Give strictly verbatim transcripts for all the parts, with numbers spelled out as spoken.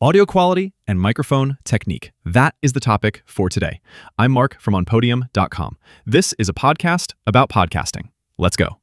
Audio quality and microphone technique. That is the topic for today. I'm Mark from on podium dot com. This is a podcast about podcasting. Let's go.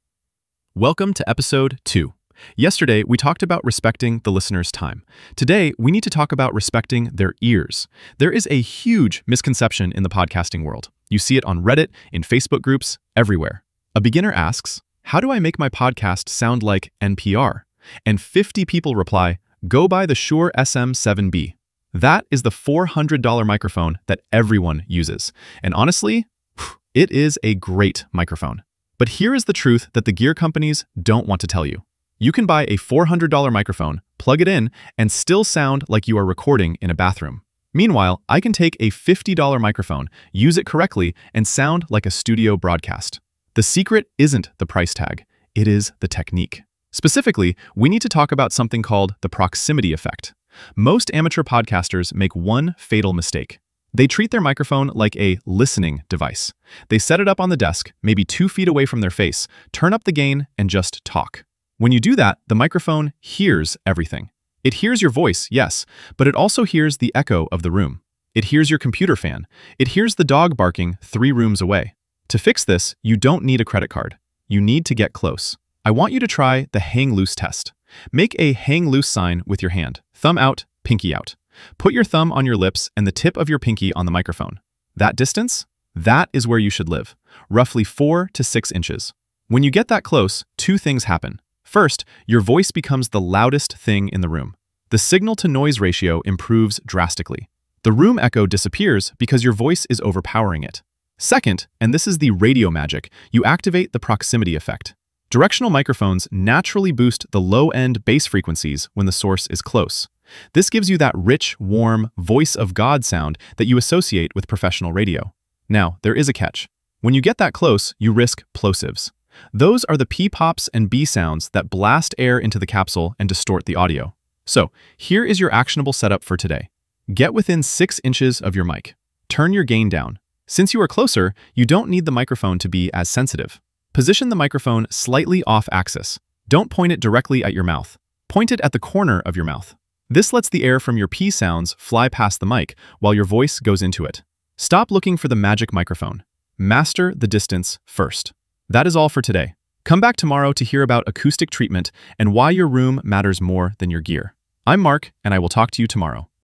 Welcome to episode two. Yesterday, we talked about respecting the listener's time. Today, we need to talk about respecting their ears. There is a huge misconception in the podcasting world. You see it on Reddit, in Facebook groups, everywhere. A beginner asks, how do I make my podcast sound like N P R? And fifty people reply, go buy the Shure S M seven B. That is the four hundred dollar microphone that everyone uses. And honestly, it is a great microphone. But here is the truth that the gear companies don't want to tell you. You can buy a four hundred dollar microphone, plug it in, and still sound like you are recording in a bathroom. Meanwhile, I can take a fifty dollar microphone, use it correctly, and sound like a studio broadcast. The secret isn't the price tag, it is the technique. Specifically, we need to talk about something called the proximity effect. Most amateur podcasters make one fatal mistake. They treat their microphone like a listening device. They set it up on the desk, maybe two feet away from their face, turn up the gain, and just talk. When you do that, the microphone hears everything. It hears your voice, yes, but it also hears the echo of the room. It hears your computer fan. It hears the dog barking three rooms away. To fix this, you don't need a credit card. You need to get close. I want you to try the hang loose test. Make a hang loose sign with your hand, thumb out, pinky out. Put your thumb on your lips and the tip of your pinky on the microphone. That distance? That is where you should live, roughly four to six inches. When you get that close, two things happen. First, your voice becomes the loudest thing in the room. The signal-to-noise ratio improves drastically. The room echo disappears because your voice is overpowering it. Second, and this is the radio magic, you activate the proximity effect. Directional microphones naturally boost the low-end bass frequencies when the source is close. This gives you that rich, warm, voice of God sound that you associate with professional radio. Now, there is a catch. When you get that close, you risk plosives. Those are the P-pops and B sounds that blast air into the capsule and distort the audio. So, here is your actionable setup for today. Get within six inches of your mic. Turn your gain down. Since you are closer, you don't need the microphone to be as sensitive. Position the microphone slightly off axis. Don't point it directly at your mouth. Point it at the corner of your mouth. This lets the air from your P sounds fly past the mic while your voice goes into it. Stop looking for the magic microphone. Master the distance first. That is all for today. Come back tomorrow to hear about acoustic treatment and why your room matters more than your gear. I'm Mark, and I will talk to you tomorrow.